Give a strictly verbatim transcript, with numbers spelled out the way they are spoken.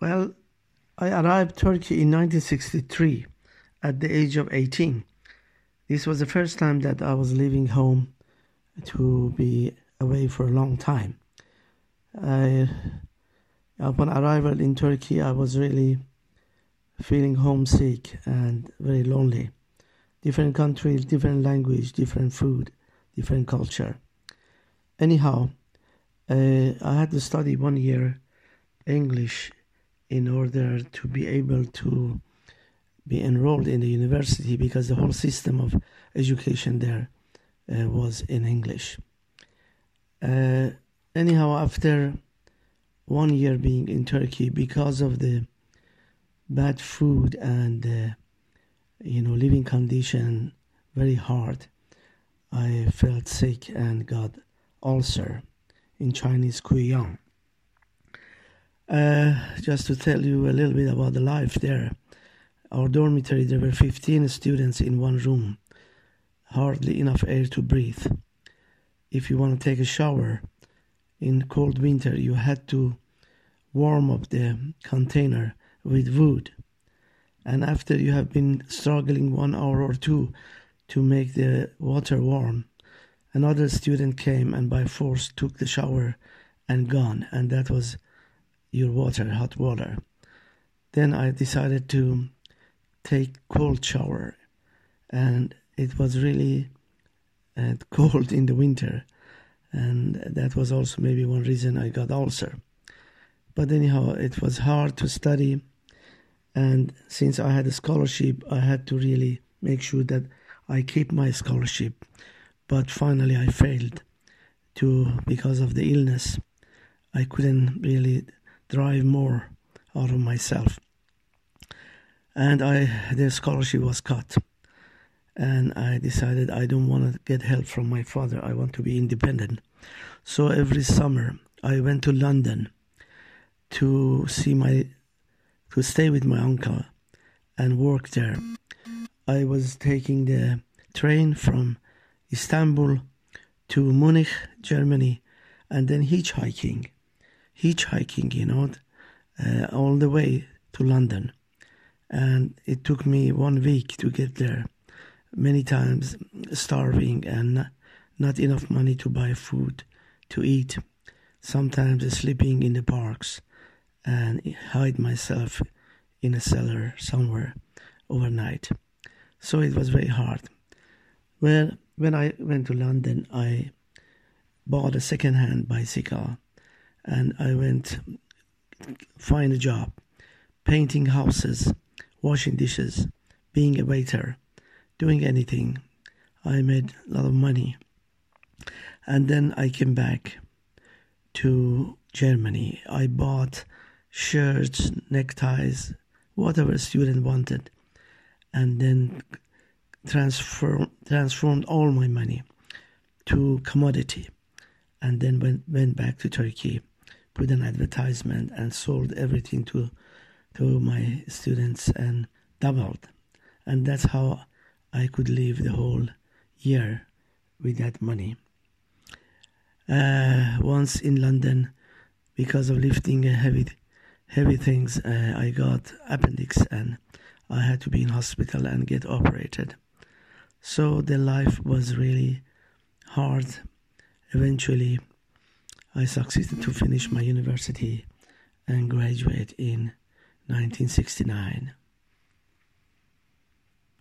Well, I arrived Turkey in nineteen sixty-three at the age of eighteen. This was the first time that I was leaving home to be away for a long time. I, upon arrival in Turkey, I was really feeling homesick and very lonely. Different country, different language, different food, different culture. Anyhow, uh, I had to study one year English in order to be able to be enrolled in the university because the whole system of education there uh, was in English. Uh, anyhow, after one year being in Turkey, because of the bad food and uh, you know living condition very hard, I felt sick and got ulcer, in Chinese Guiyang. Uh, just to tell you a little bit about the life there. Our dormitory, there were fifteen students in one room, hardly enough air to breathe. If you want to take a shower in cold winter, you had to warm up the container with wood. And after you have been struggling one hour or two to make the water warm, another student came and by force took the shower and gone, and that was your water, hot water. Then I decided to take cold shower, and it was really uh, cold in the winter, and that was also maybe one reason I got ulcer. But anyhow, it was hard to study, and since I had a scholarship, I had to really make sure that I keep my scholarship. But finally I failed to because of the illness. I couldn't really drive more out of myself. And I the scholarship was cut. And I decided I don't want to get help from my father. I want to be independent. So every summer I went to London to see my to stay with my uncle and work there. I was taking the train from Istanbul to Munich, Germany, and then hitchhiking. Hitchhiking, you know, uh, all the way to London. And it took me one week to get there. Many times starving and not enough money to buy food to eat. Sometimes sleeping in the parks and hide myself in a cellar somewhere overnight. So it was very hard. Well, when I went to London, I bought a second-hand bicycle and I went find a job, painting houses, washing dishes, being a waiter, doing anything. I made a lot of money. And then I came back to Germany. I bought shirts, neckties, whatever a student wanted, and then transfer, transformed all my money to commodity, and then went, went back to Turkey, put an advertisement and sold everything to to my students and doubled. And that's how I could live the whole year with that money. Uh, once in London, because of lifting heavy heavy things, uh, I got appendix and I had to be in hospital and get operated. So the life was really hard. Eventually, I succeeded to finish my university and graduate in nineteen sixty-nine.